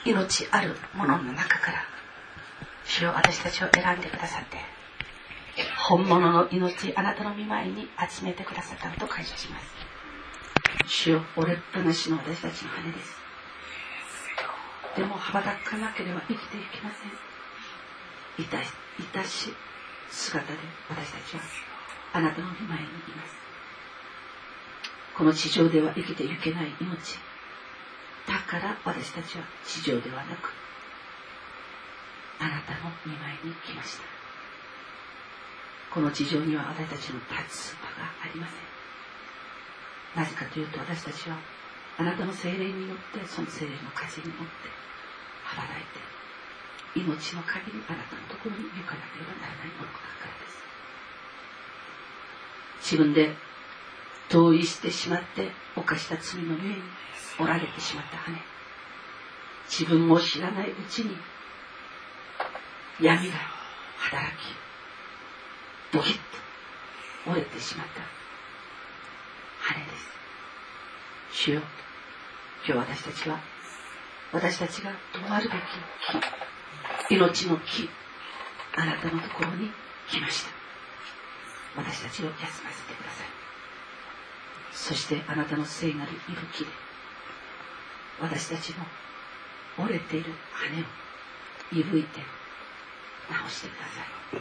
命あるものの中から主よ私たちを選んでくださって本物の命あなたの御前に集めてくださったことを感謝します。主よ折れっぱなしの私たちの羽です。でも羽ばたかなければ生きていけません。いたし姿で私たちはあなたの御前にいます。この地上では生きていけない命だから私たちは地上ではなくあなたの御前に来ました。この地上には私たちの立つ場がありません。なぜかというと私たちはあなたの聖霊によってその聖霊の風に乗って羽ばたいて命の限りあなたのところに行かなければならないものだからです。自分で同意してしまって犯した罪のゆえに折られてしまった羽、自分を知らないうちに闇が働きドキッと折れてしまった羽です。主よ、今日私たちが止まるべき木、命の木、あなたのところに来ました。私たちを休ませてください。そしてあなたの聖なる息吹で私たちの折れている羽をいぶいて直してください。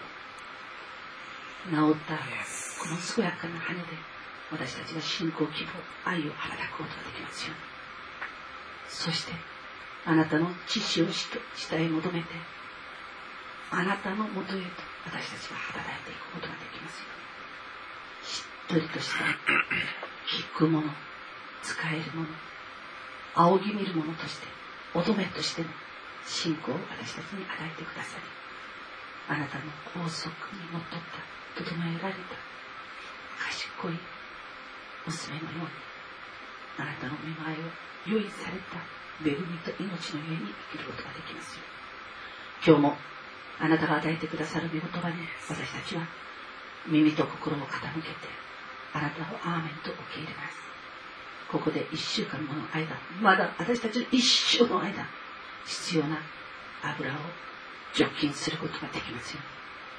治ったこの健やかな羽で私たちが信仰、希望、愛を羽ばたくことができますように。そしてあなたの知識を下へ求めてあなたのもとへと私たちが羽ばたいていくことができますように。しっとりとした聞くもの、使えるもの、仰ぎ見るものとして乙女としての信仰を私たちに与えてくださり、あなたの法則にのっとった整えられた賢い娘のようにあなたの御前を用意された恵みと命の上に生きることができますよ。今日もあなたが与えてくださる御言葉に私たちは耳と心を傾けてあなたをアーメンと受け入れます。ここで1週間もの間、まだ私たちの一生の間必要な油を除菌することができますよ。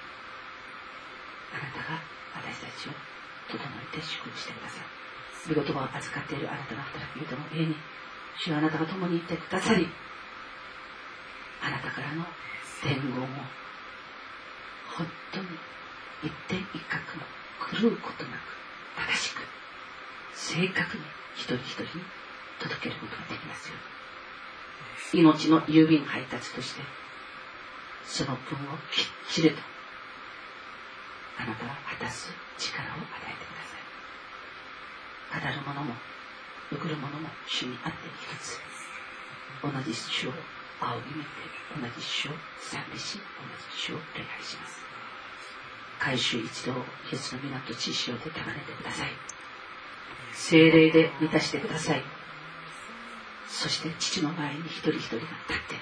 あなたが私たちを整えて祝福してください。御言葉を預かっているあなたの働き人の上に主はあなたが共にいてくださり、あなたからの伝言を本当に一点一画も狂うことなく正しく正確に一人一人に届けることができますよ。命の郵便配達としてその分をきっちりとあなたは果たす力を与えてください。語るものも送るものも主にあって一つ、同じ主を仰ぎ見て同じ主を賛美し同じ主を礼拝します。改宗一同をイエスの皆と知識をで束ねてください。聖霊で満たしてください。そして父の前に一人一人が立って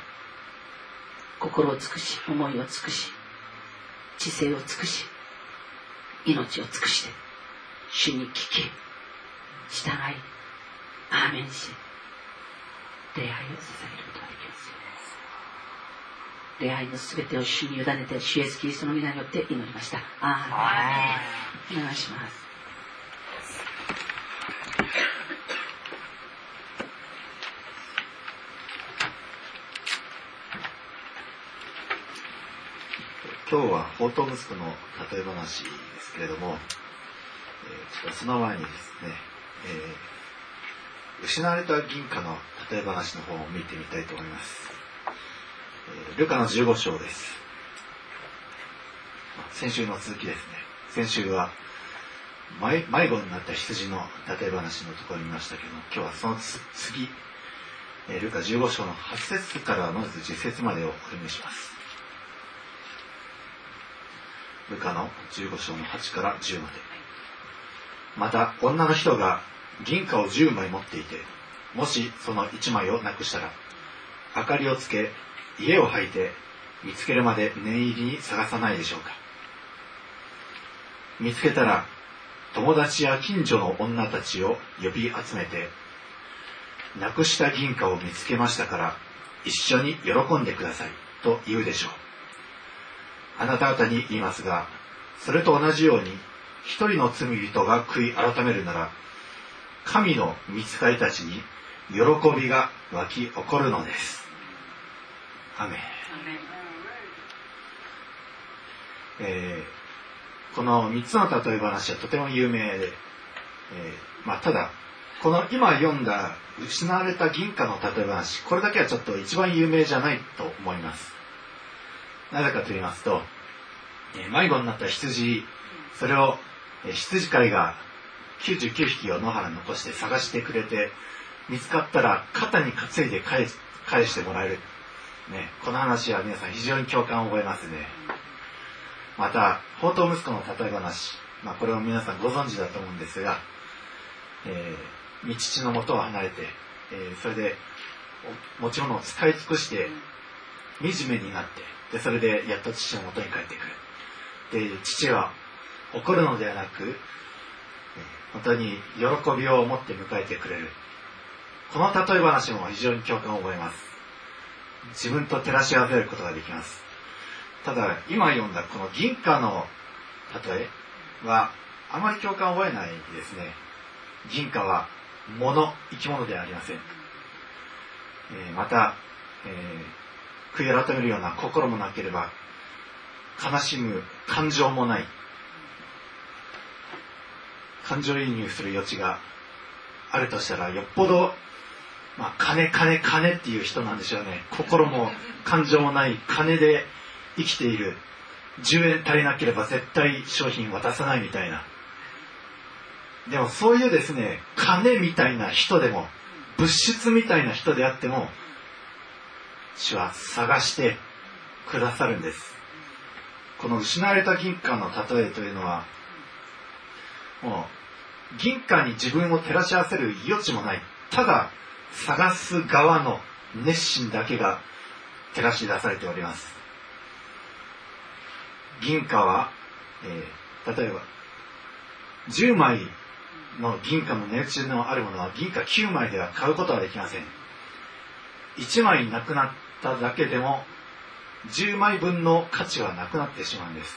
心を尽くし思いを尽くし知性を尽くし命を尽くして主に聞き従いアーメンし礼拝を捧げることができますよ。礼拝のすべてを主に委ねて主イエスキリストの皆によって祈りました。アーメン。お願いします。 今日は放蕩息子の例え話ですけれども、ちょっとその前にですね、失われた銀貨の例え話の方を見てみたいと思います。ルカの15章です。先週の続きですね。先週は迷子になった羊の例え話のところに見ましたけども、今日はその次、ルカ15章の8節からまず10節までをお読みします。ルカの15章の8から10まで。また女の人が銀貨を10枚持っていて、もしその1枚をなくしたら、明かりをつけ家を履いて見つけるまで念入りに探さないでしょうか。見つけたら友達や近所の女たちを呼び集めて、なくした銀貨を見つけましたから一緒に喜んでくださいと言うでしょう。あなた方に言いますが、それと同じように一人の罪人が悔い改めるなら、神の御使いたちに喜びが湧き起こるのです。アメン。この3つの例え話はとても有名で、ただこの今読んだ失われた銀貨の例え話、これだけはちょっと一番有名じゃないと思います。なぜかと言いますと、迷子になった羊、それを羊飼いが99匹を野原に残して探してくれて、見つかったら肩に担いで返してもらえる、この話は皆さん非常に共感を覚えますね。また放蕩息子の例え話、これを皆さんご存知だと思うんですが、御父の元を離れて、それで持ち物を使い尽くして惨めになって、それでやっと父の元に帰ってくる。で、父は怒るのではなく、本当に喜びを持って迎えてくれる。この例え話も非常に共感を覚えます。自分と照らし合わせることができます。ただ今読んだこの銀貨の例えはあまり共感を覚えないですね。銀貨は物、生き物ではありません。また、悔い改めるような心もなければ、悲しむ感情もない。感情移入する余地があるとしたら、よっぽど、金っていう人なんでしょうね。心も感情もない金で生きている。10円足りなければ絶対商品渡さないみたいな。でもそういうですね、金みたいな人でも、物質みたいな人であっても、主は探してくださるんです。この失われた銀貨の例えというのは、もう銀貨に自分を照らし合わせる余地もない。ただ探す側の熱心だけが照らし出されております。銀貨は、例えば10枚の銀貨の値打ちのあるものは銀貨9枚では買うことはできません。1枚なくなっただけでも10枚分の価値はなくなってしまうんです。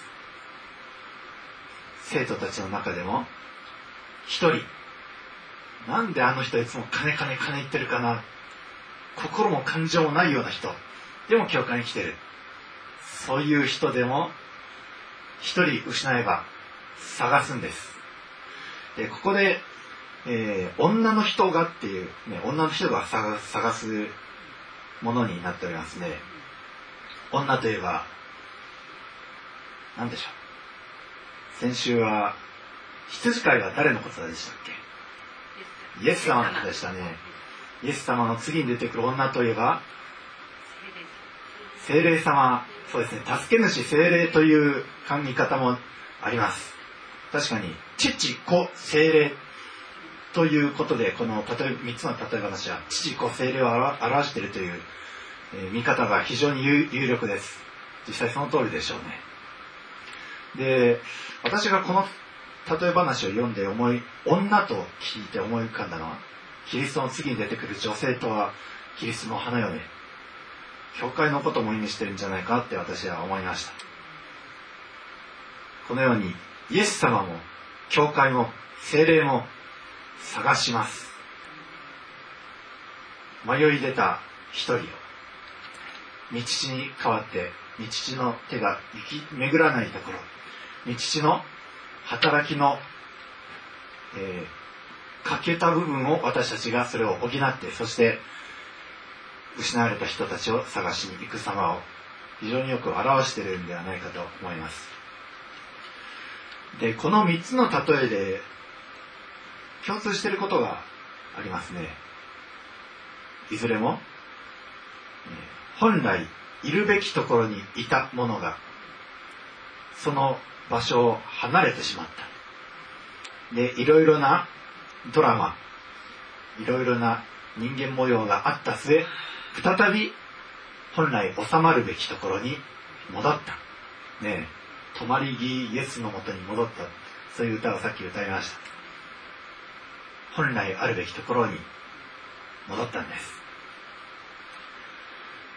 生徒たちの中でも一人、なんであの人いつも金言ってるかな、心も感情もないような人でも教会に来てる、そういう人でも一人失えば探すんです。でここで、女の人がっていう、女の人が探すものになっておりますね。女といえば何でしょう。先週は羊飼いは誰のことでしたっけ？イエス様のことでしたね。イエス様の次に出てくる女といえば聖霊様。そうですね、助け主聖霊という考え方もあります。確かに父子聖霊ということで、この3つの例え話は父子聖霊を表しているという、見方が非常に有力です。実際その通りでしょうね。で、私がこの例え話を読んで女と聞いて思い浮かんだのは、キリストの次に出てくる女性とはキリストの花嫁、教会のことも意味してるんじゃないかって私は思いました。このようにイエス様も教会も聖霊も探します。迷い出た一人を、御父に代わって御父の手が行き巡らないところ、御父の働きの、欠けた部分を私たちがそれを補って、そして失われた人たちを探しに行く様を非常によく表しているんではないかと思います。で、この3つの例えで共通していることがありますね。いずれも、本来いるべきところにいたものがその場所を離れてしまった。で、いろいろなドラマ、いろいろな人間模様があった末、再び本来収まるべきところに戻った。ねえ、泊まり木イエスのもとに戻った。そういう歌をさっき歌いました。本来あるべきところに戻ったんです。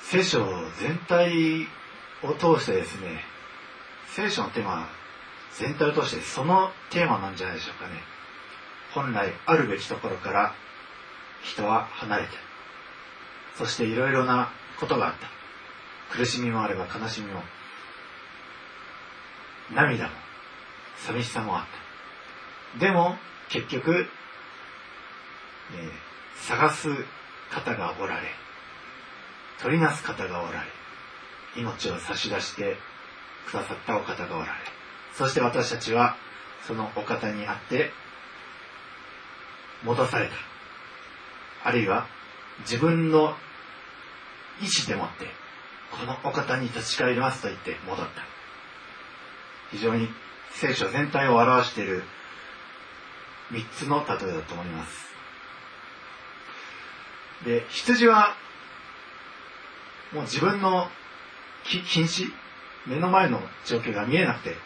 聖書全体を通してですね、聖書のテーマ全体を通してそのテーマなんじゃないでしょうかね。本来あるべきところから人は離れて、そしていろいろなことがあった。苦しみもあれば悲しみも、涙も寂しさもあった。でも結局、探す方がおられ、取りなす方がおられ、命を差し出してくださったお方がおられ、そして私たちはそのお方にあって戻された。あるいは自分の意志でもってこのお方に立ち返りますと言って戻った。非常に聖書全体を表している3つの例えだと思います。で、羊はもう自分の瀕死、目の前の状況が見えなくて、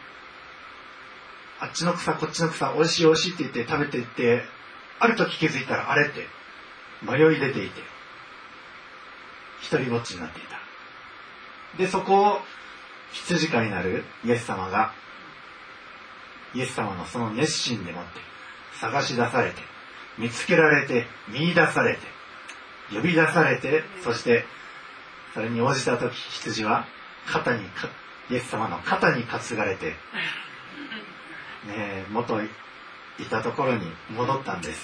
あっちの草こっちの草、おいしいおいしいって言って食べていって、ある時気づいたらあれって迷い出ていて一人ぼっちになっていた。で、そこを羊飼いになるイエス様が、イエス様のその熱心でもって探し出されて、見つけられて、見出されて、呼び出されて、そしてそれに応じた時、羊はイエス様の肩に担がれて、元いたところに戻ったんです。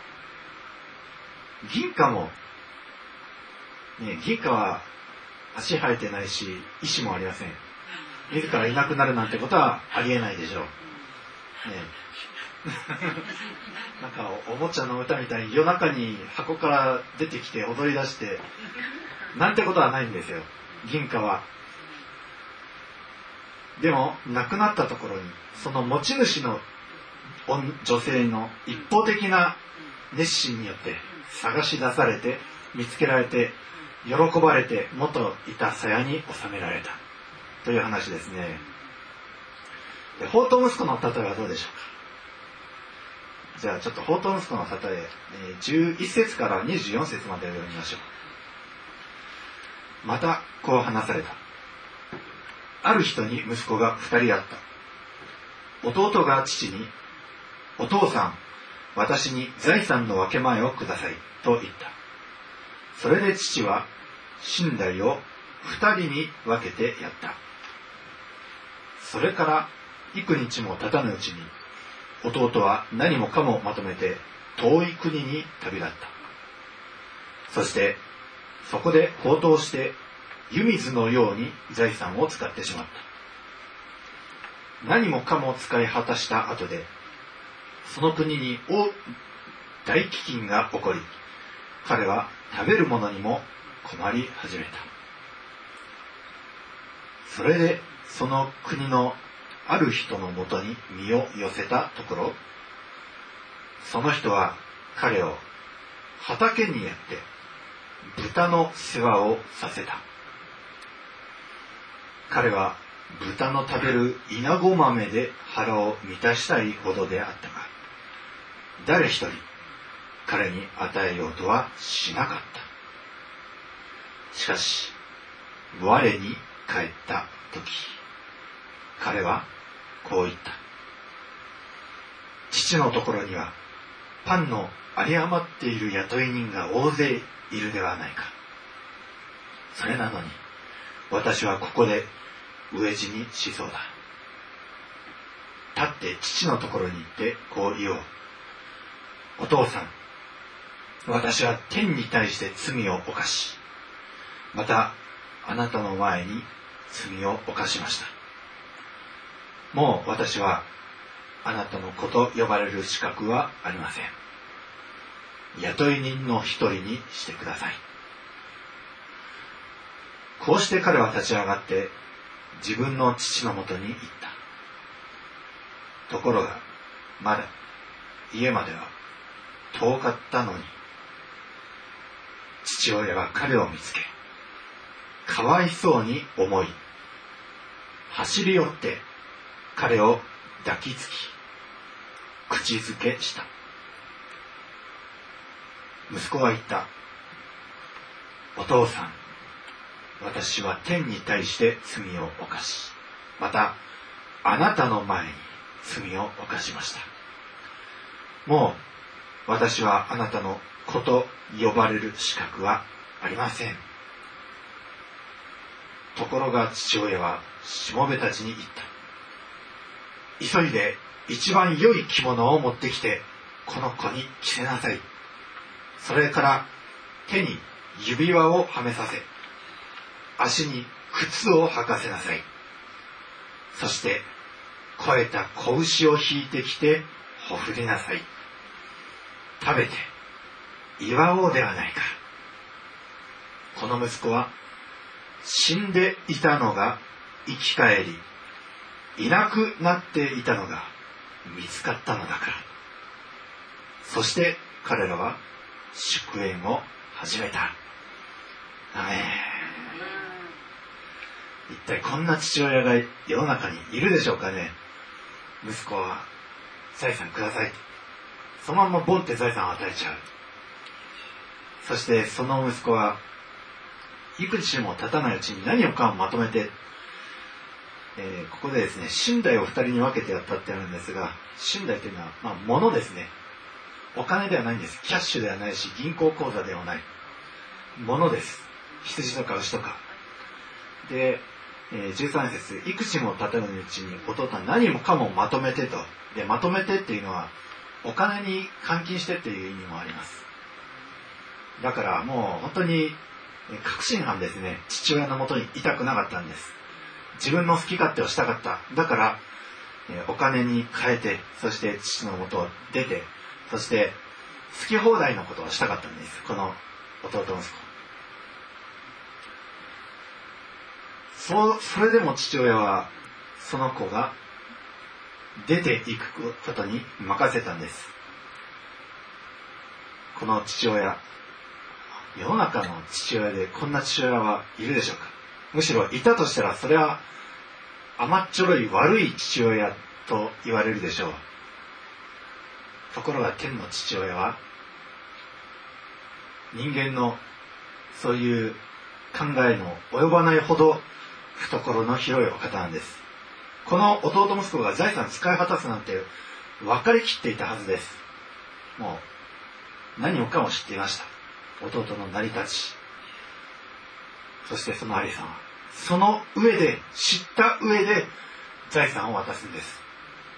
銀貨も、銀貨は足生えてないし意志もありません。自らいなくなるなんてことはありえないでしょう。なんかおもちゃの歌みたいに夜中に箱から出てきて踊り出してなんてことはないんですよ、銀貨は。でも亡くなったところにその持ち主の女性の一方的な熱心によって探し出されて、見つけられて、喜ばれて、元いた鞘に収められたという話ですね。で、放蕩息子の例えはどうでしょうか。じゃあちょっと放蕩息子の例え、11節から24節までを読みましょう。またこう話された。ある人に息子が2人あった。弟が父に、お父さん、私に財産の分け前をくださいと言った。それで父は身代を2人に分けてやった。それから幾日も経たぬうちに、弟は何もかもまとめて遠い国に旅立った。そしてそこで放蕩して湯水のように財産を使ってしまった。何もかも使い果たした後で、その国に大飢饉が起こり、彼は食べるものにも困り始めた。それでその国のある人のもとに身を寄せたところ、その人は彼を畑にやって豚の世話をさせた。彼は豚の食べるイナゴ豆で腹を満たしたいほどであったが、誰一人彼に与えようとはしなかった。しかし我に帰った時、彼はこう言った。父のところにはパンの有り余っている雇い人が大勢いるではないか。それなのに私はここで飢え死にしそうだ。立って父のところに行ってこう言おう。お父さん、私は天に対して罪を犯し、またあなたの前に罪を犯しました。もう私はあなたの子と呼ばれる資格はありません。雇い人の一人にしてください。こうして彼は立ち上がって自分の父のもとに行った。ところがまだ家までは遠かったのに、父親が彼を見つけ、かわいそうに思い、走り寄って彼を抱きつき、口づけした。息子は言った。お父さん、 私は天に対して罪を犯し、またあなたの前に罪を犯しました。もう私はあなたの子と呼ばれる資格はありません。ところが父親はしもべたちに言った。急いで一番良い着物を持ってきてこの子に着せなさい。それから手に指輪をはめさせ、足に靴を履かせなさい。そして肥えた子牛を引いてきてほふりなさい。食べて祝おうではないか。この息子は死んでいたのが生き返り、いなくなっていたのが見つかったのだから。そして彼らは祝宴を始めた。アメン。一体こんな父親が世の中にいるでしょうかね。息子は財産ください、そのままボンって財産を与えちゃう。そしてその息子は幾日も経たないうちに何をかもまとめて、ここでですね、身代を2人に分けてやったってあるんですが、身代というのは、物ですね。お金ではないんです。キャッシュではないし、銀行口座ではない。物です。羊とか牛とか。で、13節、幾日も経たないうちに弟は何もかもまとめてと。で、まとめてっていうのは、お金に換金してっていう意味もあります。だからもう本当に確信犯ですね。父親のもとにいたくなかったんです。自分の好き勝手をしたかった。だからお金に変えて、そして父のもとを出て、そして好き放題のことをしたかったんです。この弟息子。それでも父親はその子が出ていくことに任せたんです。この父親、世の中の父親でこんな父親はいるでしょうか。むしろいたとしたらそれは甘っちょろい悪い父親と言われるでしょう。ところが天の父親は人間のそういう考えの及ばないほど懐の広いお方なんです。この弟息子が財産使い果たすなんて分かりきっていたはずです。もう何もかも知っていました。弟の成り立ち、そしてそのありさま、その上で、知った上で財産を渡すんです。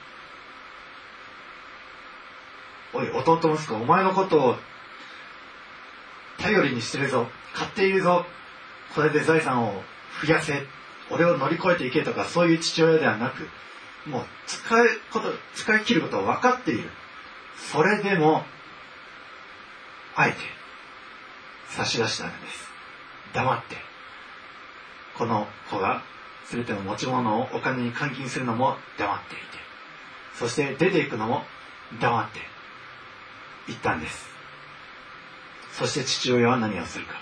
おい弟息子、お前のことを頼りにしてるぞ、買っているぞ、これで財産を増やせ、俺を乗り越えていけとか、そういう父親ではなく、もう使い切ることを分かっている。それでもあえて差し出したんです。黙って、この子が全ての持ち物をお金に換金するのも黙っていて、そして出ていくのも黙って行ったんです。そして父親は何をするか、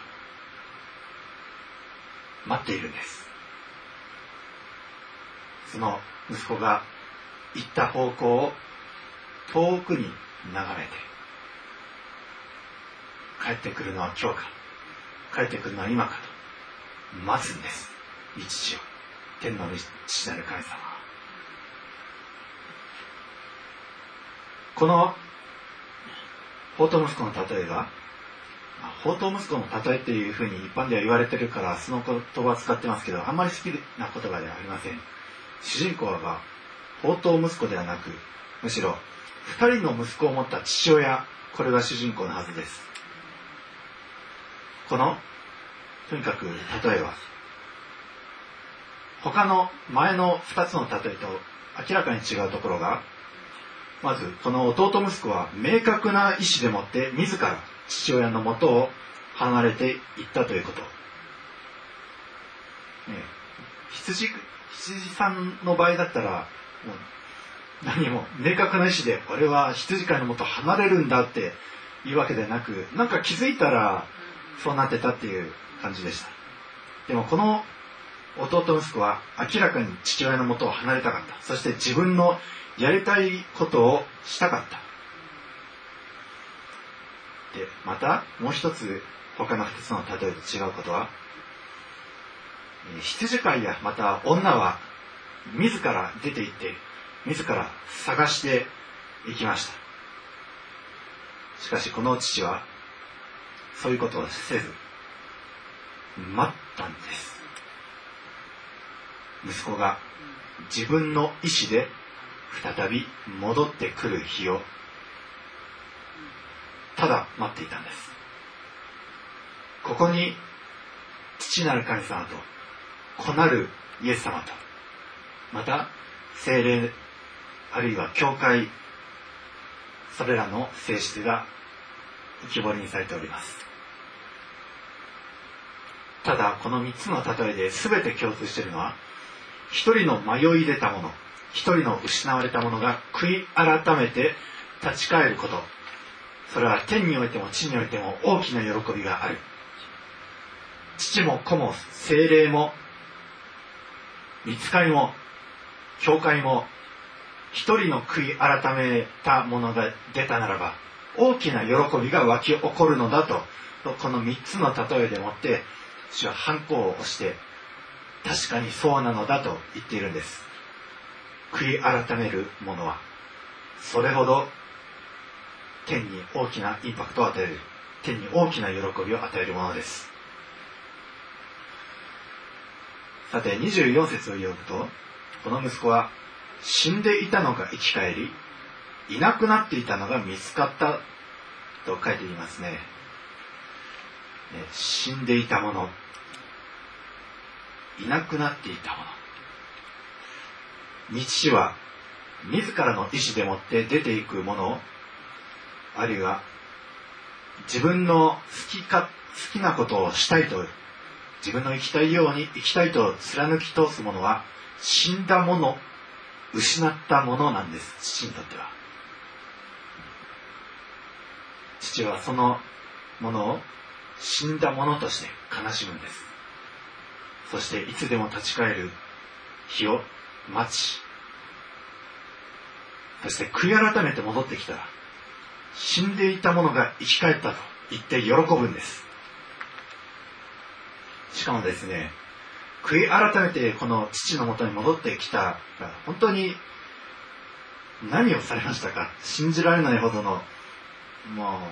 待っているんです。その息子が行った方向を遠くに眺めて、帰ってくるのは今日か、帰ってくるのは今かと待つんです。日曜、天の父なる神様。この放蕩息子の例えが、放蕩息子の例えっていうふうに一般では言われてるから、その言葉を使ってますけど、あんまり好きな言葉ではありません。主人公は放蕩息子ではなく、むしろ2人の息子を持った父親、これが主人公のはずです。このとにかく例えは他の前の2つの例えと明らかに違うところが、まずこの弟息子は明確な意志でもって自ら父親のもとを離れていったということ、羊さんの場合だったらもう何も明確な意志で俺は羊飼いのもと離れるんだっていうわけではなく、なんか気づいたらそうなってたっていう感じでした。でもこの弟息子は明らかに父親のもとを離れたかった。そして自分のやりたいことをしたかった。で、またもう一つ他の2つの例えと違うことは、 羊飼いやまた女は自ら出て行って自ら探していきました。しかしこの父はそういうことをせず待ったんです。息子が自分の意志で再び戻ってくる日をただ待っていたんです。ここに父なる神様と子なるイエス様とまた聖霊あるいは教会、それらの性質が浮き彫りにされております。ただこの3つの例えで全て共通しているのは、一人の迷い出たもの、一人の失われたものが悔い改めて立ち返ること、それは天においても地においても大きな喜びがある。父も子も聖霊も御使いも教会も一人の悔い改めたものが出たならば大きな喜びが湧き起こるのだと、この3つの例えでもって主は反抗を押して確かにそうなのだと言っているんです。悔い改めるものはそれほど天に大きなインパクトを与える、天に大きな喜びを与えるものです。さて24節を読むと、この息子は死んでいたのが生き返り、いなくなっていたのが見つかったと書いていますね。死んでいたもの、いなくなっていたもの、父は自らの意志でもって出ていくものを、あるいは自分の好きなことをしたいと、自分の生きたいように生きたいと貫き通すものは死んだもの、失ったものなんです。父にとっては。父はそのものを死んだものとして悲しむんです。そしていつでも立ち返る日を待ち、そして悔い改めて戻ってきたら、死んでいたものが生き返ったと言って喜ぶんです。しかもですね、悔い改めてこの父のもとに戻ってきたら、本当に何をされましたか。信じられないほどのもう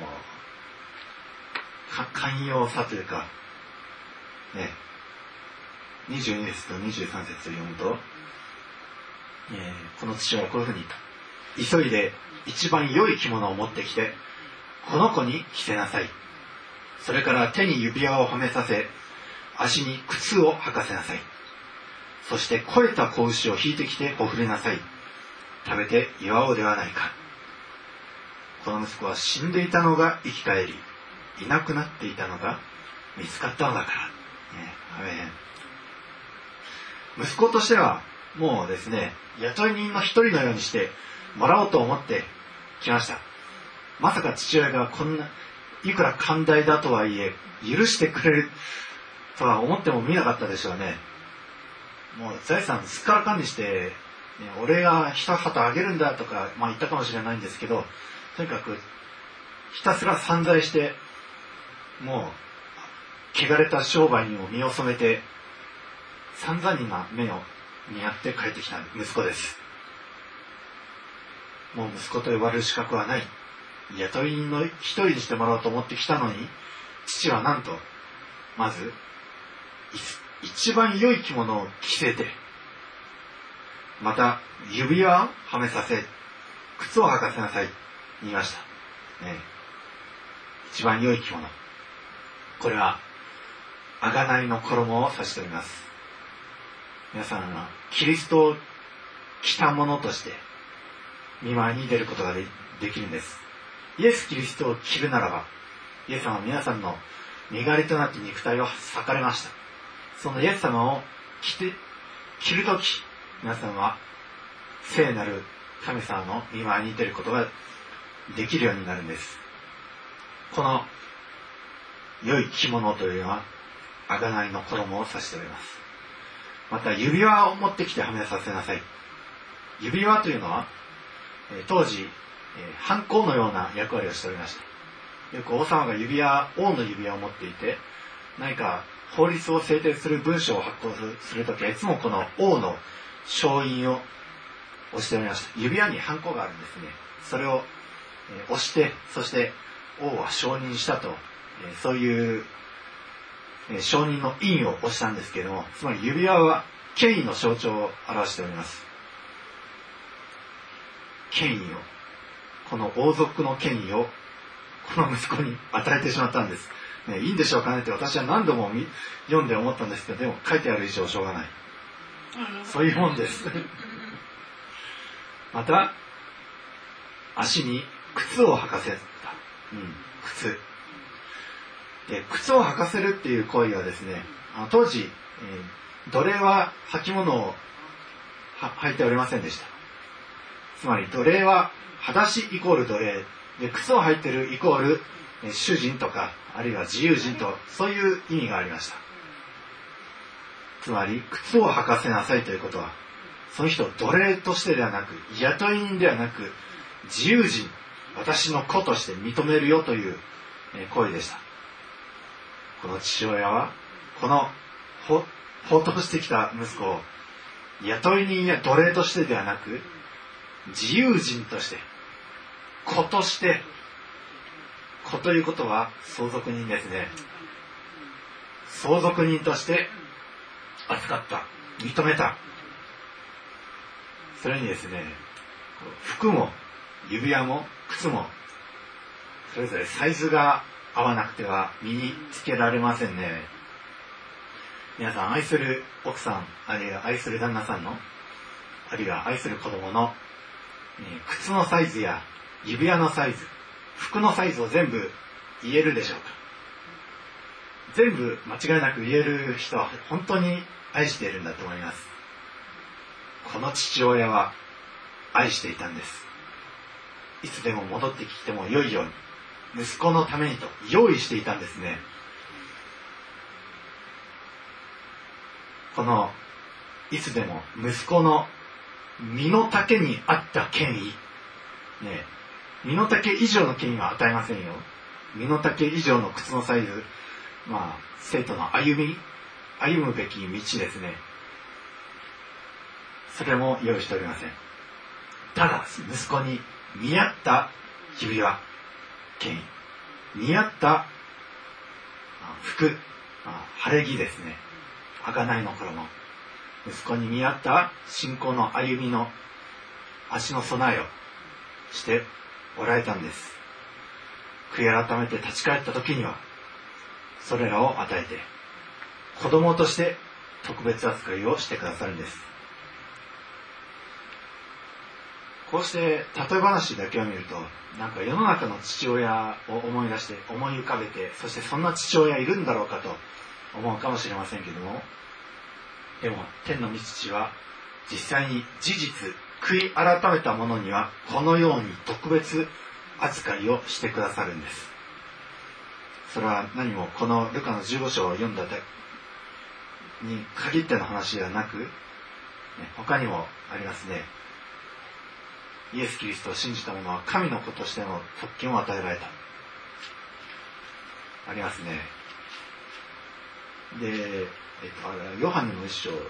寛容さというかね、22節と23節を読むと、この父はこういうふうに言った。急いで一番良い着物を持ってきてこの子に着せなさい。それから手に指輪をはめさせ、足に靴を履かせなさい。そして肥えた子牛を引いてきてほふれなさい。食べて祝おうではないか。この息子は死んでいたのが生き返り、いなくなっていたのが見つかったのだから、アメン。息子としてはもうですね、雇い人の一人のようにしてもらおうと思ってきました。まさか父親がこんないくら寛大だとはいえ許してくれるとは思ってもみなかったでしょうね。もう財産すっからかんにして、俺が一旗あげるんだとか、言ったかもしれないんですけど、とにかくひたすら散財して、もう汚れた商売にも身を染めて散々な目を見合って帰ってきた息子です。もう息子と呼ばれる資格はない。雇い人の一人にしてもらおうと思ってきたのに、父はなんとまず一番良い着物を着せて、また指輪をはめさせ、靴を履かせなさいと言いました、一番良い着物、これは贖いの衣を指しております。皆さんはキリストを着たものとして御前に出ることが できるんです。イエス・キリストを着るならば、イエス様は皆さんの身代わりとなって肉体を裂かれました。そのイエス様を着るとき、皆さんは聖なる神様の御前に出ることができるようになるんです。この良い着物というのは贖いの衣を指しております。また指輪を持ってきてはめさせなさい。指輪というのは当時藩校のような役割をしておりました。よく王様が王の指輪を持っていて、 何か法律を制定する文章を発行するときはいつもこの王の掌印を押しておりました。指輪にハンコがあるんですね。それを押して、そして王は承認したと、そういう承認の印を押したんですけれども、つまり指輪は権威の象徴を表しております。権威を、この王族の権威をこの息子に与えてしまったんです、ね、いいんでしょうかねって私は何度も読んで思ったんですけど、でも書いてある以上しょうがない、そういうもんですまた足に靴を履かせた、靴で、靴を履かせるっていう行為はですね、当時、奴隷は履物を履いておりませんでした。つまり奴隷は裸足イコール奴隷で、靴を履いてるイコール主人とか、あるいは自由人と、そういう意味がありました。つまり靴を履かせなさいということは、その人を奴隷としてではなく、雇い人ではなく、自由人、私の子として認めるよという行為でした。この父親はこの放蕩してきた息子を雇い人や奴隷としてではなく、自由人として、子として、子ということは相続人ですね。相続人として扱った、認めた。それにですね、服も指輪も靴もそれぞれサイズが合わなくては身につけられませんね。皆さん、愛する奥さん、あるいは愛する旦那さんの、あるいは愛する子供の、靴のサイズや指輪のサイズ、服のサイズを全部言えるでしょうか。全部間違いなく言える人は本当に愛しているんだと思います。この父親は愛していたんです。いつでも戻ってきても良いように、息子のためにと用意していたんですね。このいつでも息子の身の丈に合った権威、身の丈以上の権威は与えませんよ。身の丈以上の靴のサイズ、生徒の歩むべき道ですね。それも用意しておりません。ただ息子に見合った指輪、権威、見合った服、晴れ着ですね。贖いの衣、息子に見合った信仰の歩みの足の備えをしておられたんです。悔い改めて立ち返った時にはそれらを与えて、子供として特別扱いをしてくださるんです。こうして例え話だけを見ると、なんか世の中の父親を思い出して思い浮かべて、そしてそんな父親いるんだろうかと思うかもしれませんけども、でも天の御父は実際に事実悔い改めた者にはこのように特別扱いをしてくださるんです。それは何もこのルカの15章を読んだに限っての話ではなく、他にもありますね。イエス・キリストを信じた者は神の子としての特権を与えられた、ありますね。で、ヨハネの一章ね、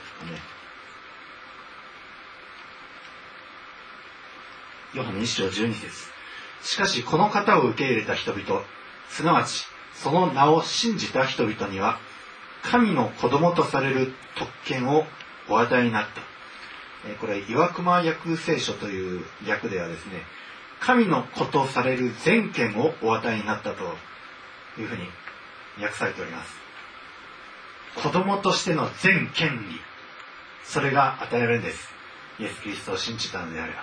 ヨハネ一章12節。しかしこの方を受け入れた人々、すなわちその名を信じた人々には神の子供とされる特権をお与えになった。これ岩隈訳聖書という訳ではですね、神の子とされる全権をお与えになったというふうに訳されております。子供としての全権利、それが与えられるんです。イエス・キリストを信じたのであれば。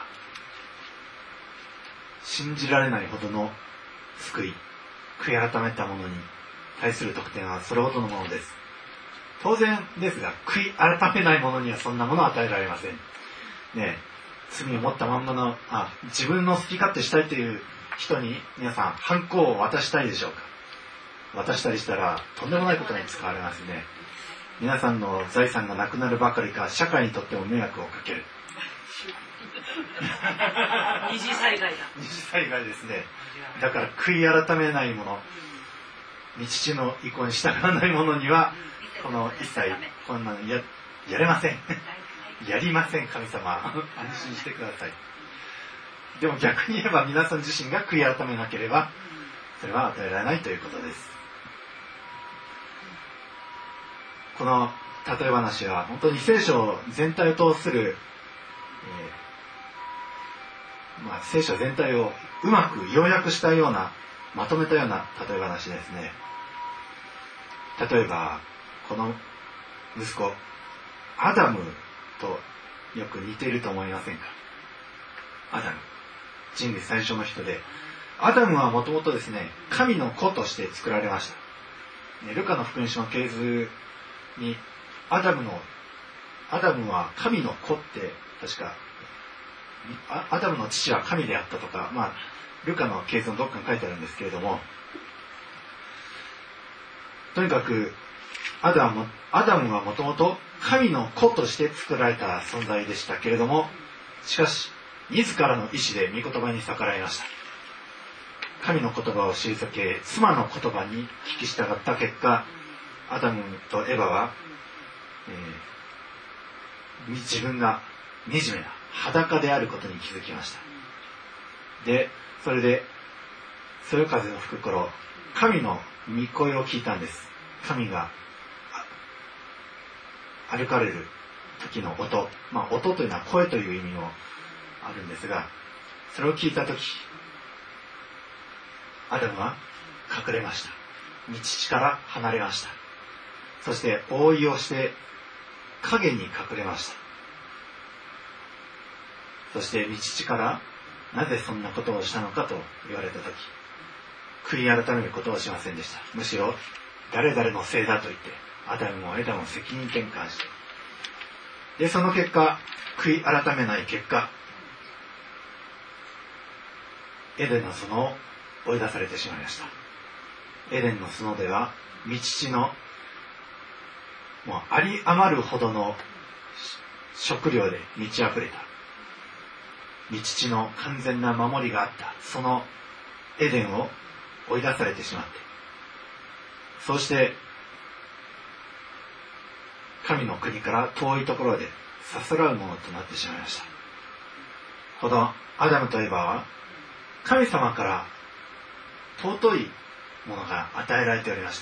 信じられないほどの救い、悔い改めた者に対する特典はそれほどのものです。当然ですが、悔い改めない者にはそんなものは与えられません。罪を持ったまんまの自分の好き勝手したいという人に皆さんハンコを渡したいでしょうか。渡したりしたらとんでもないことに使われますね。皆さんの財産がなくなるばかりか、社会にとっても迷惑をかける。 二次災害だ。 二次災害ですね。だから悔い改めない者、 父の意向に従わない者にはこの一切こんなの やれませんやりません。神様安心してください。でも逆に言えば皆さん自身が悔い改めなければそれは与えられないということです。この例え話は本当に聖書全体を通する、聖書全体をうまく要約したようなまとめたような例え話ですね。例えばこの息子アダムとよく似ていると思いませんか。アダム、人類最初の人で、アダムはもともとですね、神の子として作られました。ルカの福音書の系図にアダムは神の子って確かアダムの父は神であったとか、ルカの系図のどっかに書いてあるんですけれども、とにかくアダムはもともと神の子として作られた存在でしたけれども、しかし自らの意志で御言葉に逆らいました。神の言葉を退け妻の言葉に聞き従った結果、アダムとエバは、自分が惨めな裸であることに気づきました。でそれでそよ風の吹く頃、神の御声を聞いたんです。神が歩かれる時の音、音というのは声という意味もあるんですが、それを聞いた時アダムは隠れました。道から離れました。そして覆いをして影に隠れました。そして道からなぜそんなことをしたのかと言われた時、悔い改めることをしませんでした。むしろ誰々のせいだと言ってアダムもエダも責任転換して、でその結果、悔い改めない結果、エデンの園を追い出されてしまいました。エデンの園では御父のもうあり余るほどの食料で満ち溢れた御父の完全な守りがあったそのエデンを追い出されてしまって、そうして神の国から遠いところでさすらうものとなってしまいました。このアダムとエバは神様から尊いものが与えられておりました。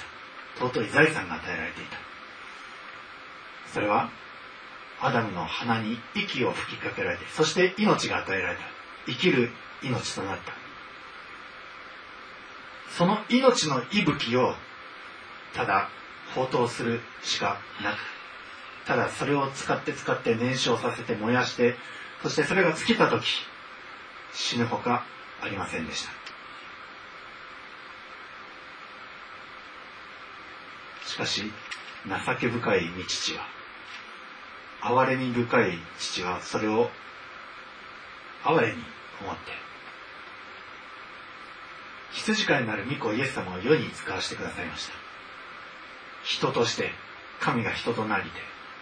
尊い財産が与えられていた。それはアダムの鼻に息を吹きかけられて、そして命が与えられた。生きる命となった。その命の息吹をただ放蕩するしかなく、ただそれを使って燃焼させて燃やして、そしてそれが尽きた時死ぬほかありませんでした。しかし情け深い御父は、憐れみ深い父はそれを哀れに思って、羊飼いなる御子イエス様を世に使わせてくださいました。人として神が人となりて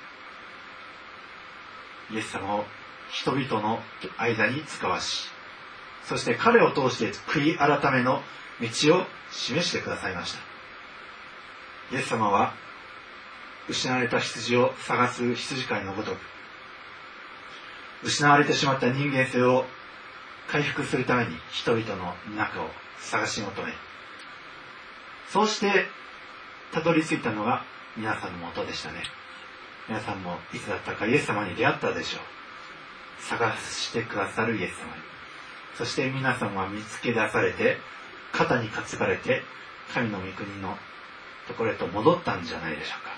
イエス様を人々の間に使わし、そして彼を通して悔い改めの道を示してくださいました。イエス様は失われた羊を探す羊飼いのごとく、失われてしまった人間性を回復するために人々の中を探し求め、そうしてたどり着いたのが皆さんのもとでしたね。皆さんもいつだったかイエス様に出会ったでしょう。探してくださるイエス様に、そして皆さんは見つけ出されて、肩に担がれて神の御国のところへと戻ったんじゃないでしょうか。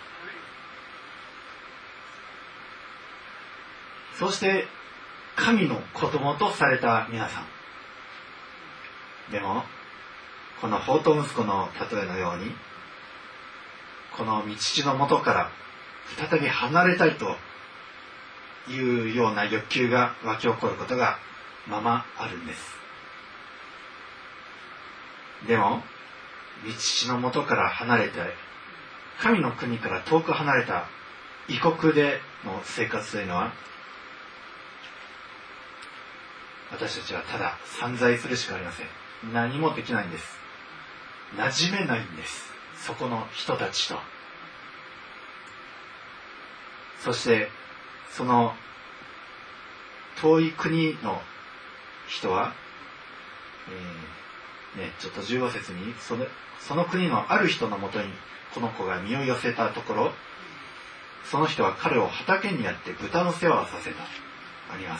そして神の子供とされた皆さんでも、この放蕩息子の例えのように、この御父のもとから再び離れたいというような欲求が湧き起こることがままあるんです。でも御父のもとから離れて、神の国から遠く離れた異国での生活というのは、私たちはただ散財するしかありません。何もできないんです。馴染めないんです。 そこの人たちと、そしてその遠い国の人は、ちょっと15節にその国のある人のもとにこの子が身を寄せたところ、その人は彼を畑にやって豚の世話をさせたあります。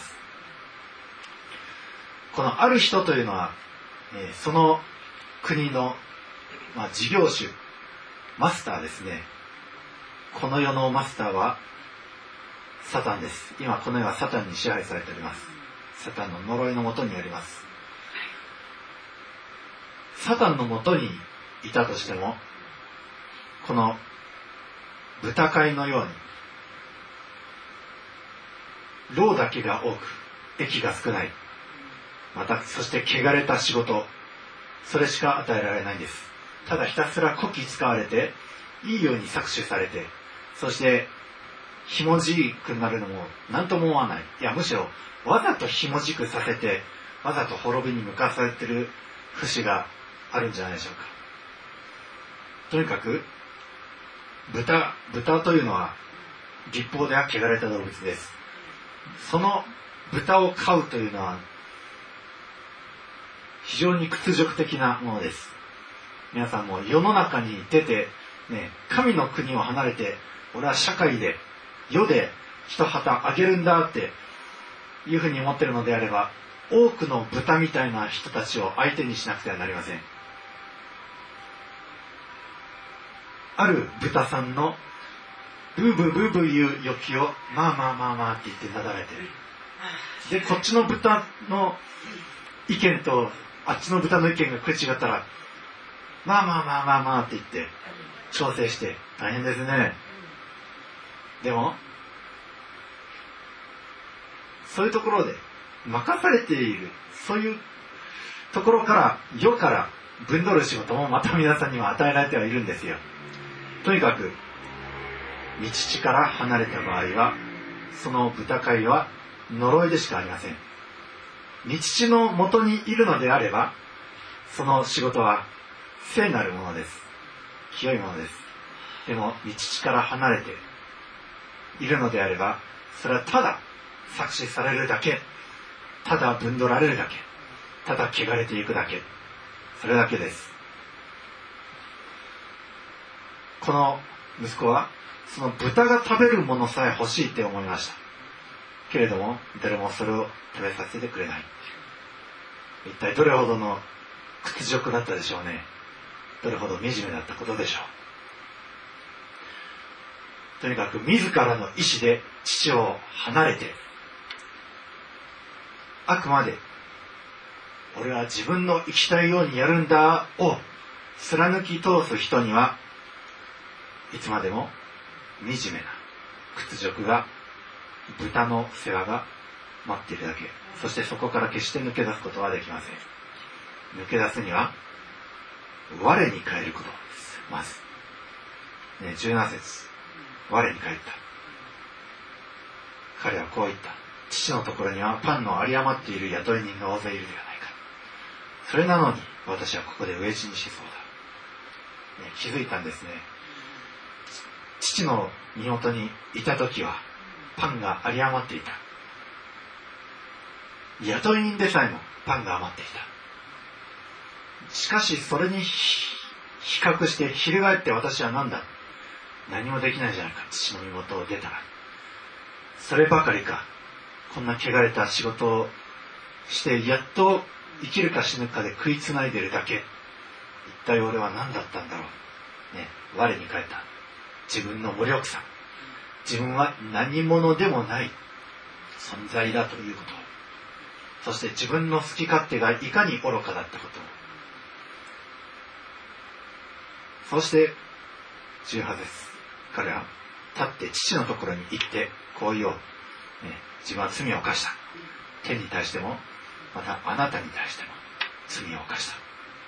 このある人というのは、その国の、事業主、マスターですね。この世のマスターはサタンです。今この世はサタンに支配されております。サタンの呪いのもとにあります。サタンのもとにいたとしても、この豚飼いのように労だけが多く益が少ない、またそして汚れた仕事、それしか与えられないんです。ただひたすらこき使われて、いいように搾取されて、そしてひもじくなるのも何とも思わない。いや、むしろわざとひもじくさせて、わざと滅びに向かされている節があるんじゃないでしょうか。とにかく豚というのは立法では汚れた動物です。その豚を飼うというのは非常に屈辱的なものです。皆さんも世の中に出て、神の国を離れて、俺は社会で世で一旗あげるんだっていうふうに思っているのであれば、多くの豚みたいな人たちを相手にしなくてはなりません。ある豚さんのブーブーブーブーいう欲求をまあって言ってなだめてる。で、こっちの豚の意見とあっちの豚の意見が食い違ったら、まあって言って調整して大変ですね。でもそういうところで任されている、そういうところから世から分取る仕事もまた皆さんには与えられてはいるんですよ。とにかく道地から離れた場合は、その豚飼いは呪いでしかありません。道地の元にいるのであれば、その仕事は聖なるものです。清いものです。でも道地から離れているのであれば、それはただ搾取されるだけ、ただ分取られるだけ、ただ汚れていくだけ、それだけです。この息子はその豚が食べるものさえ欲しいって思いました。けれども誰もそれを食べさせてくれない。一体どれほどの屈辱だったでしょうね。どれほど惨めだったことでしょう。とにかく自らの意志で父を離れて、あくまで俺は自分の生きたいようにやるんだを貫き通す人には、いつまでも惨めな屈辱が、豚の世話が待っているだけ。そしてそこから決して抜け出すことはできません。抜け出すには我に帰ることです。まず、17節、我に帰った。彼はこう言った。父のところにはパンの有り余っている雇い人が大勢いるではないか。それなのに私はここで飢え死にしそうだ。気づいたんですね。父の身元にいた時はパンが有り余っていた。雇い人でさえもパンが余っていた。しかしそれに比較して翻って私は何だ、何もできないじゃないか、父の身元を出たら。そればかりか、こんな汚れた仕事をしてやっと生きるか死ぬかで食いつないでるだけ。一体俺は何だったんだろう。我に返った。自分の無力さ、自分は何者でもない存在だということ、そして自分の好き勝手がいかに愚かだったこと、そして18節、彼は立って父のところに行ってこう言おう、自分は罪を犯した。天に対してもまたあなたに対しても罪を犯した。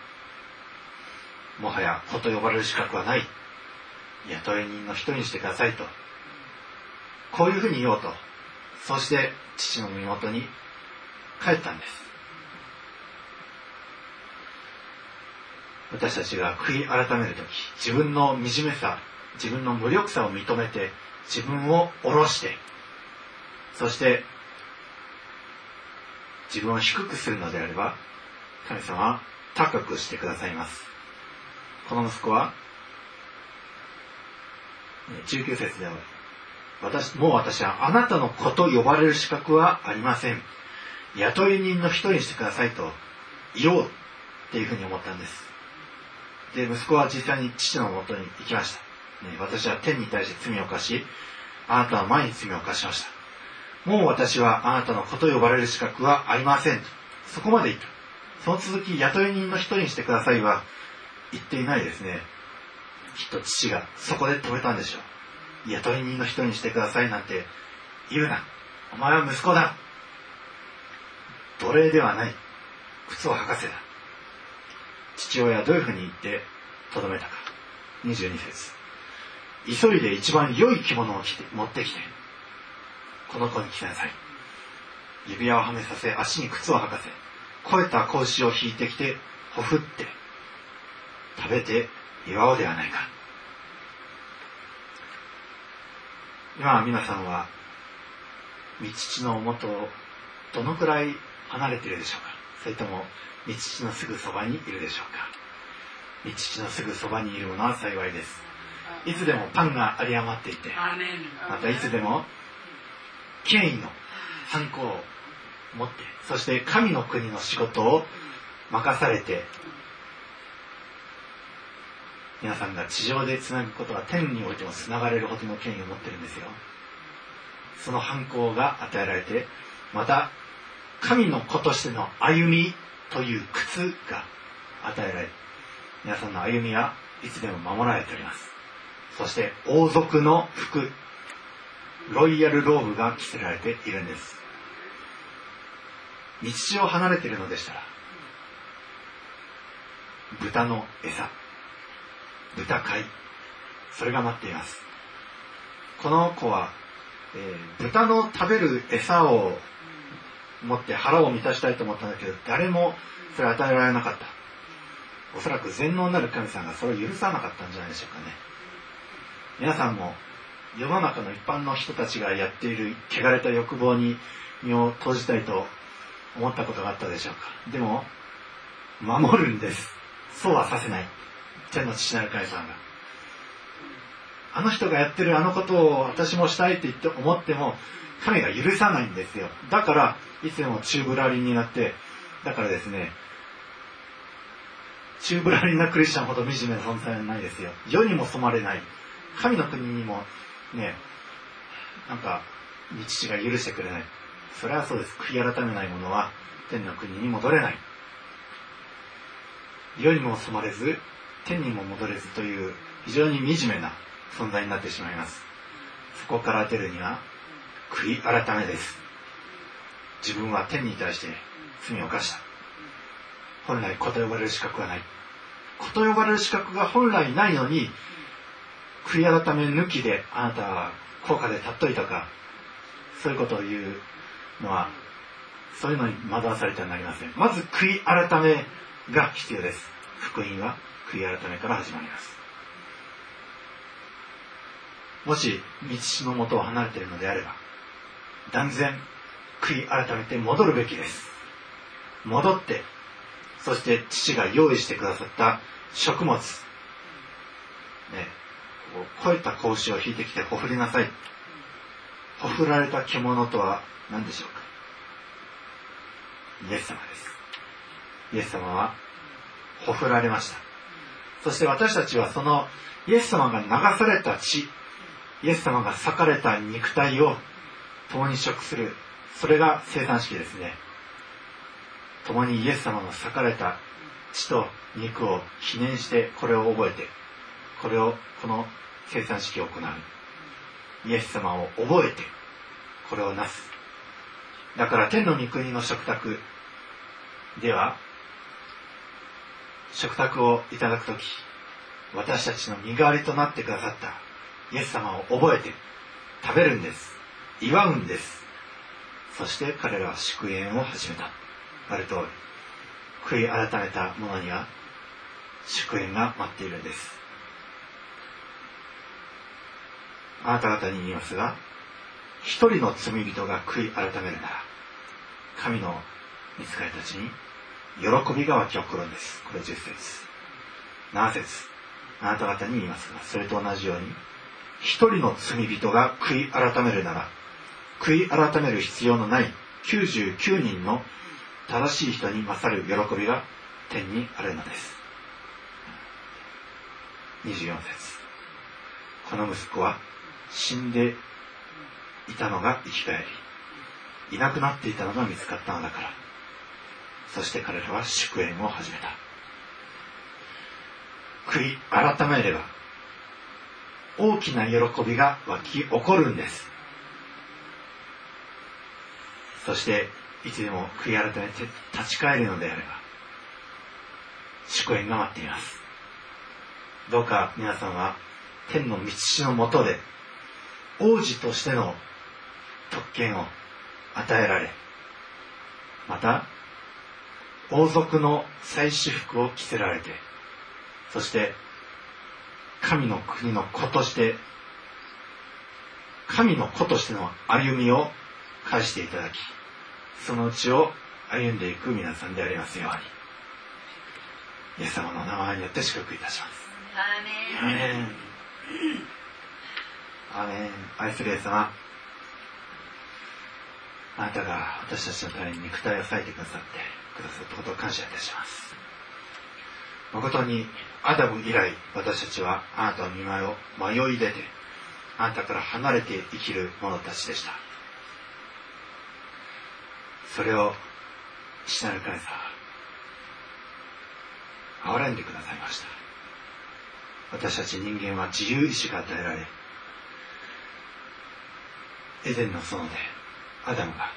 もはや子と呼ばれる資格はない。雇い人の一人にしてくださいと、こういうふうに言おうと、そして父の身元に帰ったんです。 私たちが悔い改めるとき、自分の惨めさ、自分の無力さを認めて、自分を下ろして、そして自分を低くするのであれば、神様は高くしてくださいます。この息子は19節では、もう私はあなたの子と呼ばれる資格はありません。雇い人の一人にしてくださいと言おうっていうふうに思ったんです。で、息子は実際に父のもとに行きました。私は天に対して罪を犯し、あなたは前に罪を犯しました。もう私はあなたの子と呼ばれる資格はありませんと。そこまで言った。その続き、雇い人の一人にしてくださいは言っていないですね。きっと父がそこで止めたんでしょう。雇い人の一人にしてくださいなんて言うな。お前は息子だ。奴隷ではない。靴を履かせだ。父親はどういうふうに言ってとどめたか。22節。急いで一番良い着物を持ってきて、この子に着なさい。指輪をはめさせ、足に靴を履かせ、肥えた子牛を引いてきて、ほふって、食べて祝おうではないか。今皆さんは、御父のもとをどのくらい離れているでしょうか。それとも、御父のすぐそばにいるでしょうか。御父のすぐそばにいるものは幸いです。いつでもパンが有り余っていて、またいつでも権威のハンコを持って、そして神の国の仕事を任されて、皆さんが地上でつなぐことは天においてもつながれるほどの権威を持っているんですよ。そのハンコが与えられて、また神の子としての歩みという靴が与えられ、皆さんの歩みはいつでも守られております。そして王族の服、ロイヤルローブが着せられているんです。道を離れているのでしたら、豚の餌、豚飼い、それが待っています。この子は、豚の食べる餌を持って腹を満たしたいと思ったんだけど、誰もそれを与えられなかった。おそらく全能なる神様がそれを許さなかったんじゃないでしょうかね。皆さんも世の中の一般の人たちがやっている汚れた欲望に身を投じたいと思ったことがあったでしょうか。でも守るんです。そうはさせない。天の父なる神様が、あの人がやってるあのことを私もしたいって言って思っても神が許さないんですよ。だからいつでも宙ぶらりんになって、だからですね、宙ぶらりんなクリスチャンほど惨めな存在はないですよ。世にも染まれない、神の国にもね、なんか父が許してくれない。それはそうです。悔い改めない者は天の国に戻れない。世にも染まれず天にも戻れずという非常に惨めな存在になってしまいます。そこから出るには悔い改めです。自分は天に対して罪を犯した。本来子と呼ばれる資格はない。子と呼ばれる資格が本来ないのに、悔い改め抜きであなたは高価で尊いとか、そういうことを言うのは、そういうのに惑わされてはなりません。まず悔い改めが必要です。福音は悔い改めから始まります。もし道のもとを離れているのであれば、断然悔い改めて戻るべきです。戻って、そして父が用意してくださった食物、肥えた子牛を引いてきてほふりなさい。ほふられた獣とは何でしょうか。イエス様です。イエス様はほふられました。そして私たちはそのイエス様が流された血、イエス様が裂かれた肉体を共に食する、それが生産式ですね。共にイエス様の裂かれた血と肉を記念してこれを覚えて、この生産式を行う。イエス様を覚えてこれをなす。だから天の御国の食卓では、食卓をいただくとき、私たちの身代わりとなってくださったイエス様を覚えて食べるんです。祝うんです。そして彼らは祝宴を始めた。ある通り、悔い改めた者には祝宴が待っているんです。あなた方に言いますが、一人の罪人が悔い改めるなら、神の御使いたちに喜びが湧き起こるんです。これ10節。7節。あなた方に言いますが、それと同じように、一人の罪人が悔い改めるなら、悔い改める必要のない99人の正しい人に勝る喜びが天にあるのです。24節。この息子は死んでいたのが生き返り、いなくなっていたのが見つかったのだから。そして彼らは祝宴を始めた。悔い改めれば大きな喜びが湧き起こるんです。そしていつでも悔い改めて立ち返るのであれば祝宴が待っています。どうか皆さんは天の道師のもとで王子としての特権を与えられ、また王族の再私服を着せられて、そして神の国の子として神の子としての歩みを返していただき、そのうちを歩んでいく皆さんでありますように、イエス様の名前によって祝福いたします。アーメン。アーメン。愛するイエス様、あなたが私たちのために肉体を裂いてくださったことを感謝いたします。誠にアダム以来、私たちはあなたの御前を迷い出て、あなたから離れて生きる者たちでした。それを父なる神様は憐れんでくださいました。私たち人間は自由意志が与えられ、エデンの園でアダムが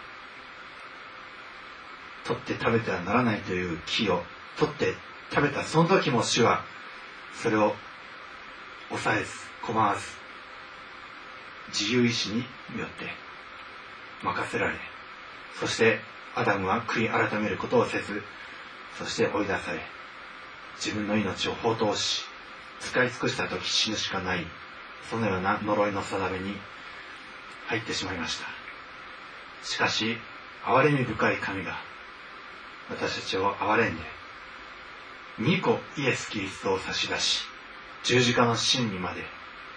取って食べてはならないという木を取って食べたその時も主はそれを抑えず拒まず、自由意志によって任せられ、そしてアダムは悔い改めることをせず、そして追い出され、自分の命を放蕩し、使い尽くした時死ぬしかない、そのような呪いの定めに入ってしまいました。しかし憐れみ深い神が私たちを憐れんで、御子イエス・キリストを差し出し、十字架の真理まで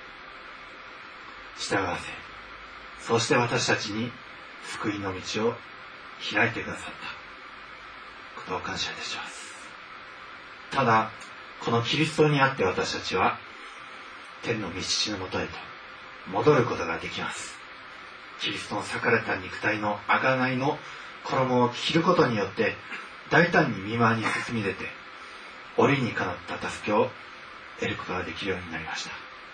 従わせ、そして私たちに救いの道を開いてくださったことを感謝いたします。ただこのキリストにあって私たちは天の道師のもとへと戻ることができます。キリストの裂かれた肉体の贖いの衣を着ることによって大胆に御前に進み出て、折にかなった助けを得ることができるようになりました。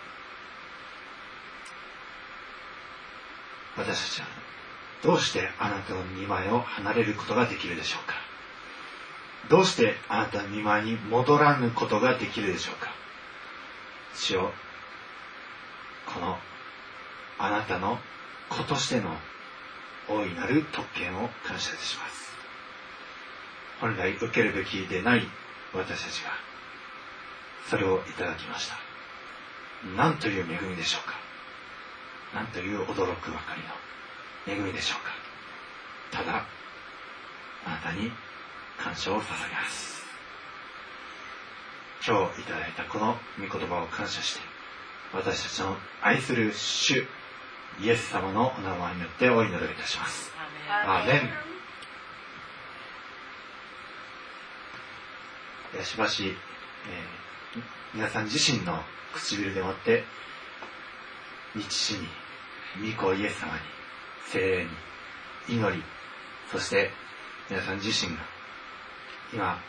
私たちはどうしてあなたの御前を離れることができるでしょうか。どうしてあなたの御前に戻らぬことができるでしょうか。主よ、このあなたの子としての大いなる特権を感謝いたします。本来受けるべきでない私たちがそれをいただきました。なんという恵みでしょうか。なんという驚くばかりの恵みでしょうか。ただあなたに感謝を捧げます。今日いただいたこの御言葉を感謝して、私たちの愛する主イエス様のお名前によってお祈りいたします。アーメン。しばし、皆さん自身の唇でもって父に、御子イエス様に、聖霊に祈り、そして皆さん自身が今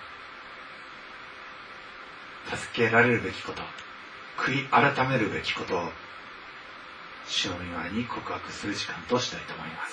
助けられるべきこと、悔い改めるべきことを主の御前に告白する時間としたいと思います。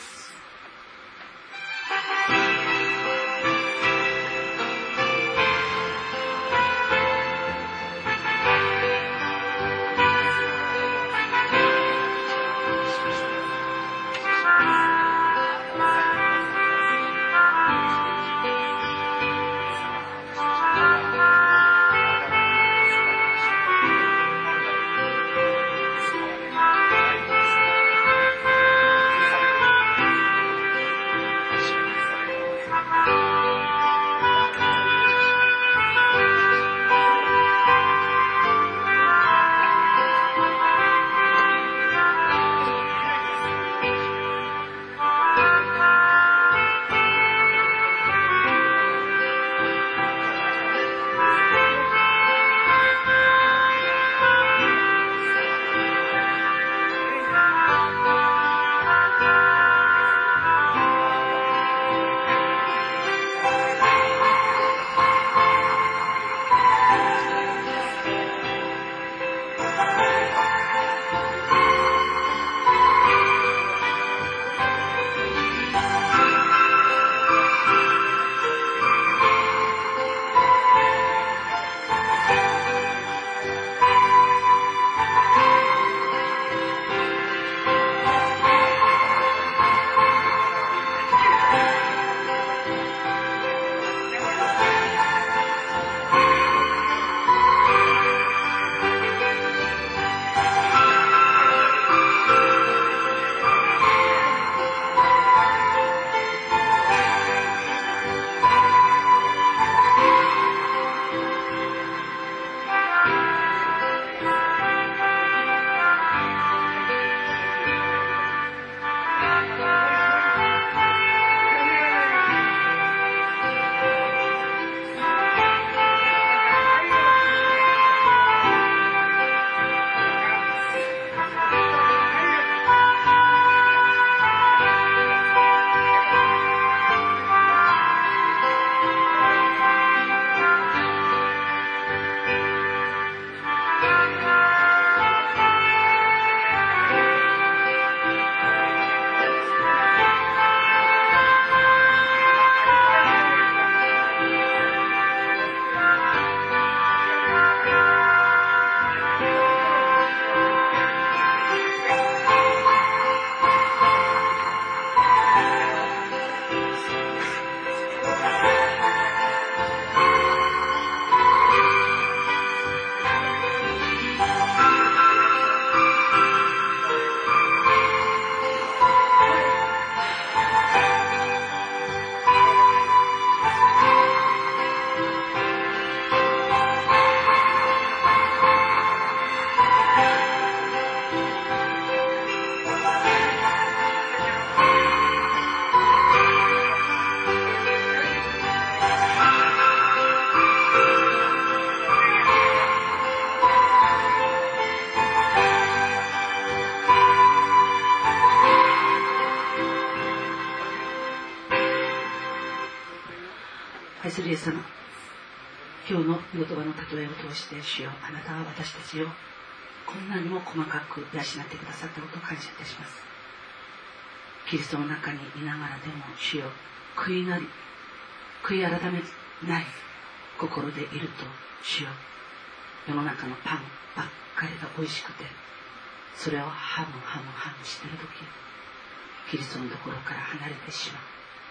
するイエス様、今日の御言葉の例えを通して、主よ、あなたは私たちをこんなにも細かく養ってくださったことを感謝いたします。キリストの中にいながらでも、主よ、悔い改めない心でいると、主よ、世の中のパンばっかりが美味しくて、それをハムしているとき、キリストのところから離れてしまう。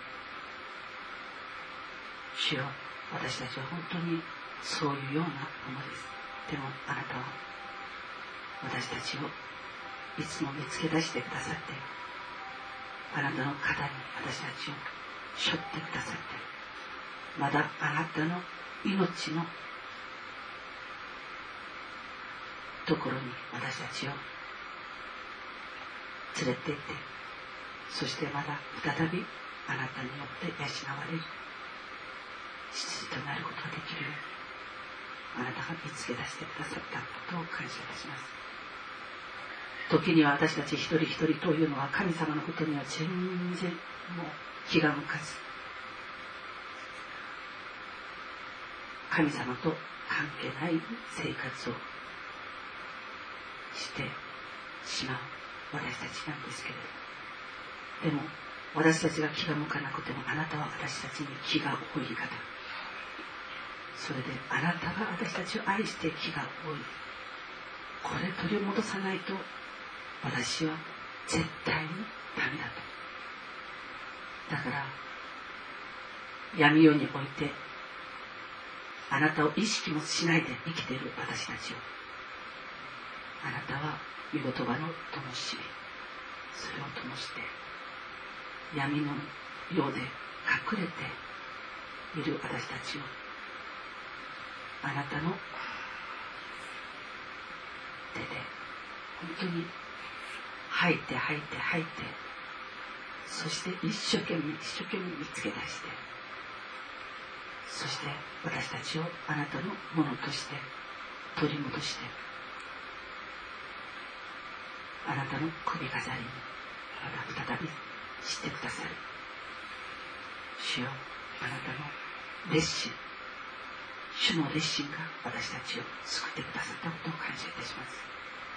主よ、私たちは本当にそういうようなものです。でもあなたは私たちをいつも見つけ出してくださって、あなたの肩に私たちを背負ってくださって、まだあなたの命のところに私たちを連れて行って、そしてまだ再びあなたによって養われる父となることができるように、あなたが見つけ出してくださったことを感謝いたします。時には私たち一人一人というのは神様のことには全然もう気が向かず、神様と関係ない生活をしてしまう私たちなんですけれど、でも私たちが気が向かなくても、あなたは私たちに気が多い方、それであなたが私たちを愛して気が多い。これ取り戻さないと私は絶対にダメだと。だから闇夜においてあなたを意識もしないで生きている私たちを、あなたは御言葉の灯火、それを灯して闇のようで隠れている私たちを、あなたの手で本当に吐いて、そして一生懸命見つけ出して、そして私たちをあなたのものとして取り戻して、あなたの首飾りにまた再びしてくださる。主よ、あなたの烈心、主の烈心が私たちを救ってくださったことを感謝いたします。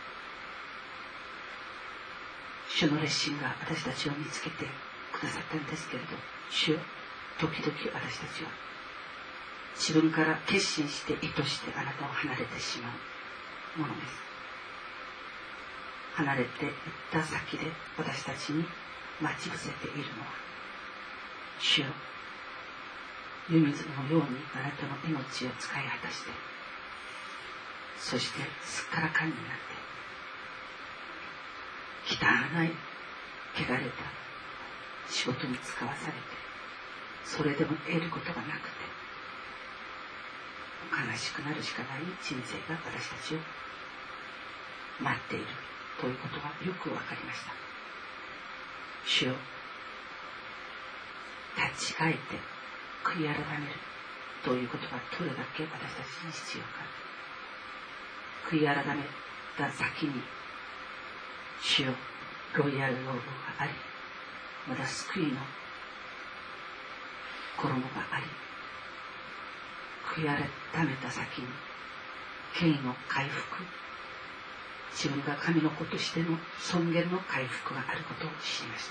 主の烈心が私たちを見つけてくださったんですけれど、主よ、時々私たちは自分から決心して意図してあなたを離れてしまうものです。離れていった先で私たちに待ち伏せているのは、主よ、湯水のようにあなたの命を使い果たして、そしてすっからかんになって、汚い汚れた仕事に使わされて、それでも得ることがなくて悲しくなるしかない人生が私たちを待っているということがよくわかりました。主よ、立ち返って悔い改めるということがどれだけ私たちに必要か。悔い改めた先に、主よ、ロイヤルローブがあり、まだ救いの衣があり、悔い改めた先に権威の回復、自分が神の子としての尊厳の回復があることを知りました。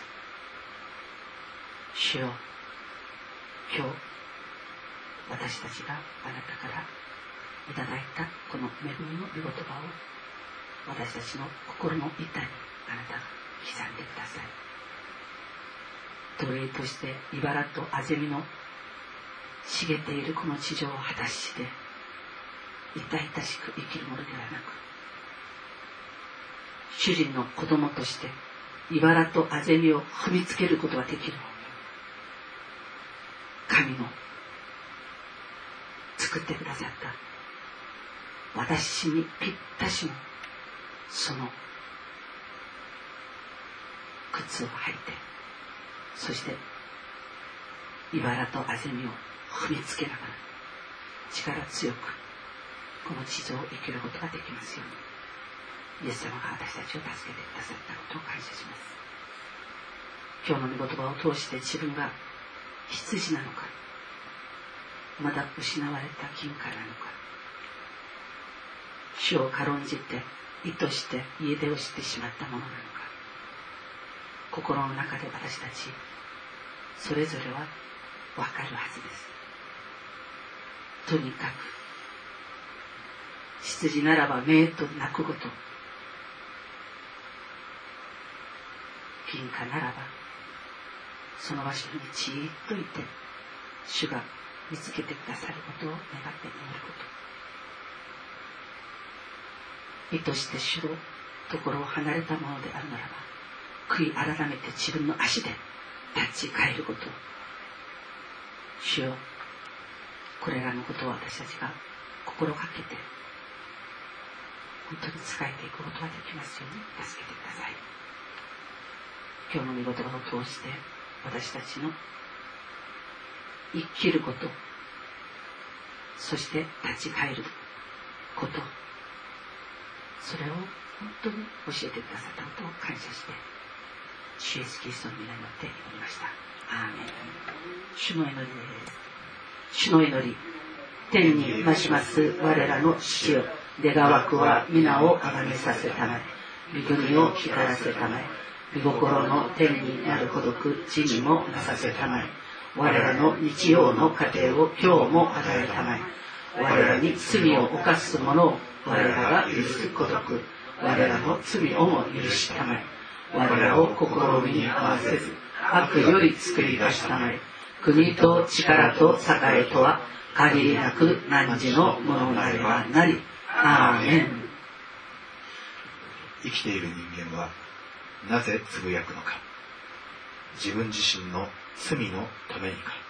主よ、今日私たちがあなたからいただいたこの恵みの御言葉を私たちの心の板にあなたが刻んでください。奴隷として茨とあぜみの茂っているこの地上を果たして痛々しく生きるものではなく、主人の子供として茨とあぜみを踏みつけることができる神の作ってくださった私にぴったしのその靴を履いて、そして茨とあぜみを踏みつけながら力強くこの地上を生きることができますように、イエス様が私たちを助けてくださったことを感謝します。今日の御言葉を通して自分が羊なのかまだ失われた金貨なのか。主を軽んじて意図して家出をしてしまったものなのか。心の中で私たちそれぞれは分かるはずです。とにかく羊ならばメーと鳴くごと、金貨ならばその場所にじーっといて主が見つけてくださることを願って祈ること。意図して主のところを離れたものであるならば、悔い改めて自分の足で立ち返ること。主よ、これらのことを私たちが心がけて本当に仕えていくことができますように助けてください。今日の御言葉を通して私たちの生きること、そして立ち返ること、それを本当に教えてくださったことを感謝して、主イエスキリストの皆によって祈りました。アーメン。主の祈りです。主の祈り。天に増します我らの父よ、願わくは皆をあがめさせたまえ、御国を光らせたまえ、御心の天になるほどく地にもなさせたまえ、我らの日曜の糧を今日も与えたまえ、我らに罪を犯す者を我らが許すごとく、我らの罪をも許したまえ、我らを試みに合わせず悪より救い出したまえ、国と力と栄とは限りなく汝のものなればなり。アーメン。 生きている人間はなぜつぶやくのか。自分自身の罪のためにか。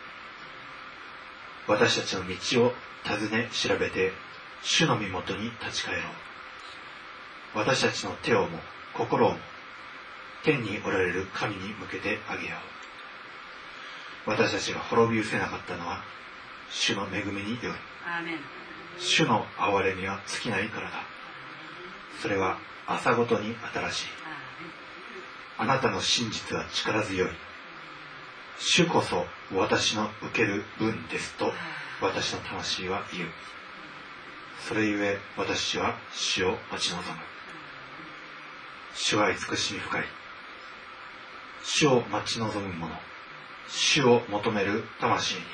私たちの道を尋ね調べて主の身元に立ち返ろう。私たちの手をも心をも天におられる神に向けてあげよう。私たちが滅び失せなかったのは主の恵みによる。主の憐れみは尽きないからだ。それは朝ごとに新しい。あなたの真実は力強い。主こそ私の受ける分ですと私の魂は言う。それゆえ私は主を待ち望む。主は慈しみ深い。主を待ち望む者、主を求める魂に、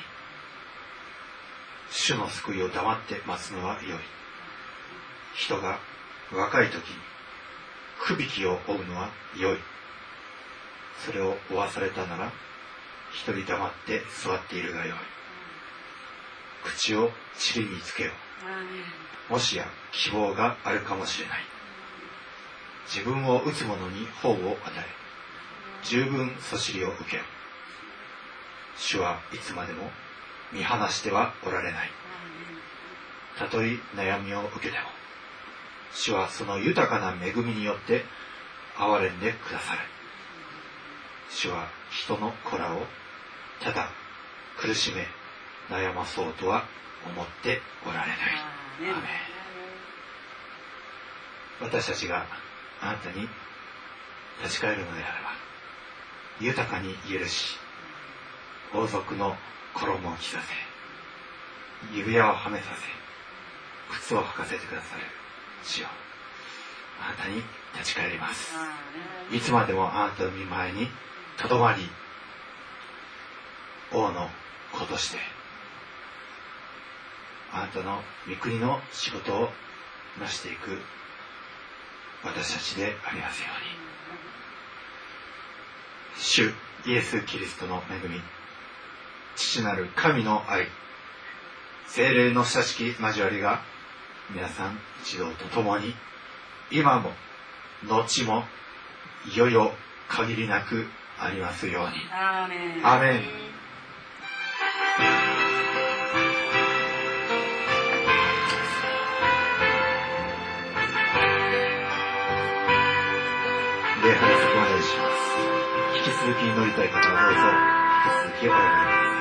主の救いを黙って待つのは良い。人が若い時に不引きを負うのは良い。それを負わされたなら一人黙って座っているが良い。口を塵につけよう。もしや希望があるかもしれない。自分を打つ者に法を与え、十分そしりを受けよ。主はいつまでも見放してはおられない。たとえ悩みを受けても、主はその豊かな恵みによって憐れんでくださる。主は人の子らをただ苦しめ悩まそうとは思っておられない。アーメン。私たちがあなたに立ち返るのであれば、豊かに許し、王族の衣を着させ、指輪をはめさせ、靴を履かせてくださる主よ、あなたに立ち返ります。いつまでもあなたの御前にとどまり、王の子としてあなたの御国の仕事をなしていく私たちでありますように。主イエス・キリストの恵み、父なる神の愛、聖霊の親しき交わりが皆さん一同と共に今も後もいよいよ限りなくありますように。アーメン。アーメン。礼拝をお願いします。引き続き祈りたい方はどうぞ引き続きお願いします。